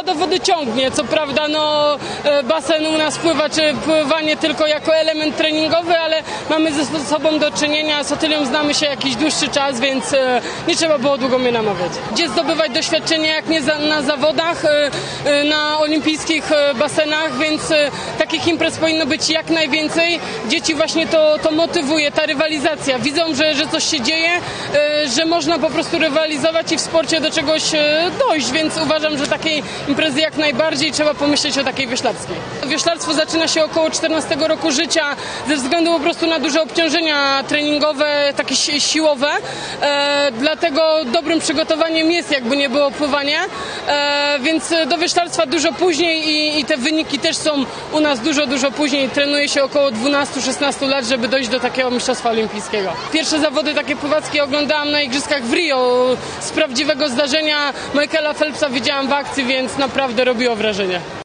woda do wody ciągnie. Co prawda basen u nas pływa, czy pływanie tylko jako element treningowy, ale mamy ze sobą do czynienia, z Otylią znamy się jakiś dłuższy czas, więc nie trzeba było długo mnie namawiać. Gdzie zdobywać doświadczenie, jak nie na zawodach, na olimpijskich basenach, więc takich imprez powinno być jak najwięcej. Dzieci właśnie to motywuje, ta rywalizacja. Widzą, że coś się dzieje, że można po prostu rywalizować i w sporcie do czegoś dojść, więc uważam, że takiej imprezy jak najbardziej trzeba pomyśleć o takiej wioślarskiej. Wioślarstwo zaczyna się około 14 roku życia ze względu po prostu na duże obciążenia treningowe, takie siłowe, dlatego dobrym przygotowaniem jest, jakby nie było, pływanie, więc do wioślarstwa dużo później i te wyniki też są u nas dużo później. Trenuje się około 12-16 lat, żeby dojść do takiego mistrzostwa olimpijskiego. Pierwsze zawody takie pływackie oglądałam na igrzyskach w Rio. Z prawdziwego zdarzenia Michaela Phelpsa widziałam w akcji, więc naprawdę robiło wrażenie.